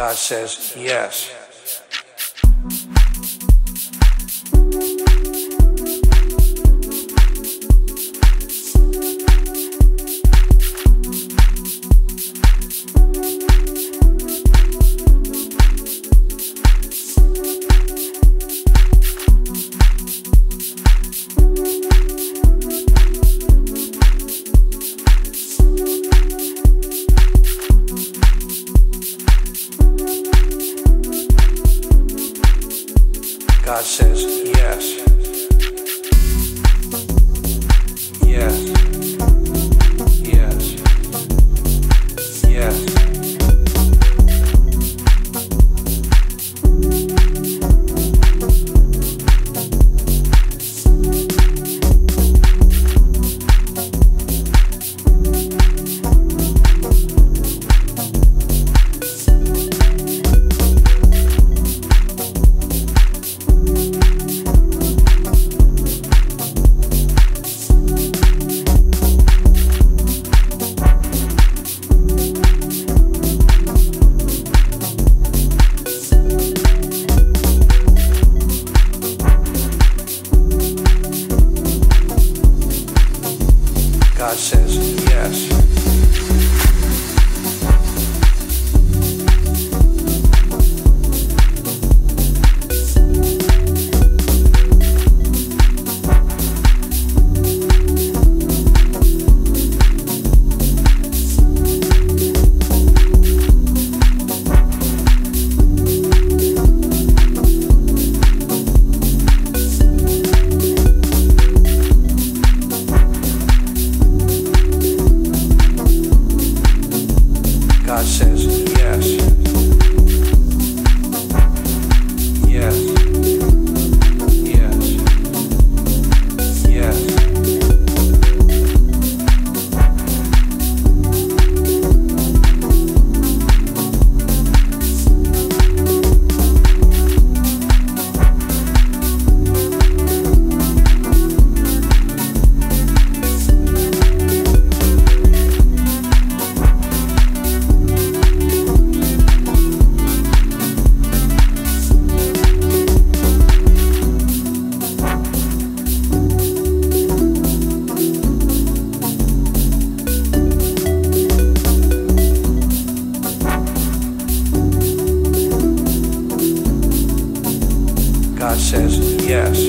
God says yes. God says yes. Yes. Yes. Yes. God says yes. God says yes. Yes. Yes. Yes. God says yes.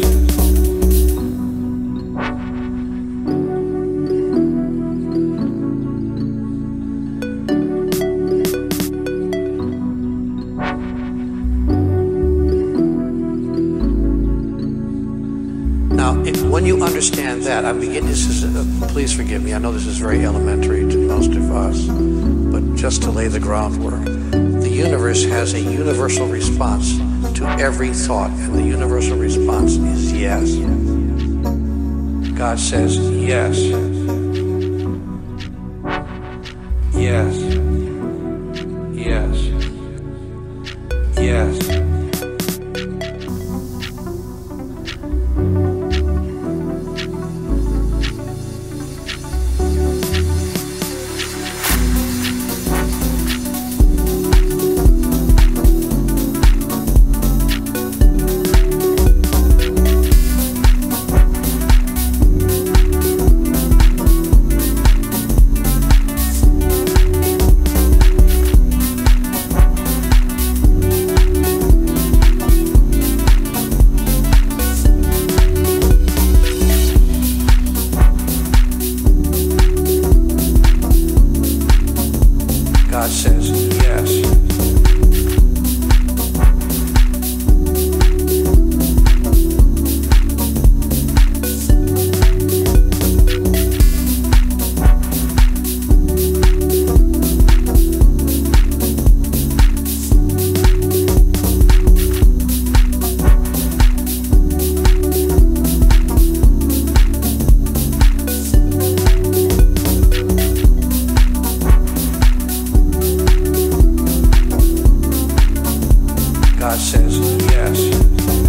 Now, when you understand that, please forgive me, I know this is very elementary to most of us, but just to lay the groundwork, the universe has a universal response to every thought, and the universal response is yes. God says yes. Yes. Yes. Yes. God says yes. God says yes.